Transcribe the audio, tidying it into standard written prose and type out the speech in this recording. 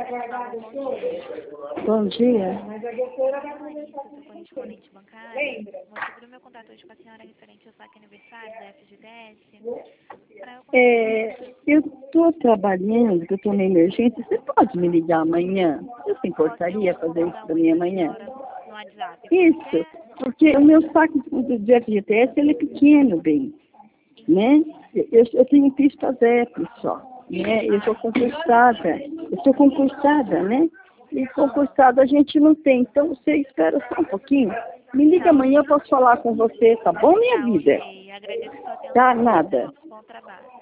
Bom dia. Correspondente bancária. O motivo do meu contato hoje com a senhora é referente ao saque aniversário da FGTS. Eu estou trabalhando, que eu estou na emergência. Você pode me ligar amanhã? Você se importaria fazer isso para mim amanhã? No WhatsApp. Isso, porque o meu saque de FGTS ele é pequeno, bem. Né? Eu tenho pista ZEP só. Né? Eu sou concursada, né? E concursado a gente não tem. Então, você espera só um pouquinho. Me liga amanhã, eu posso falar com você, tá bom, minha vida? Ok, agradeço a sua atenção. Tá, nada. Bom trabalho.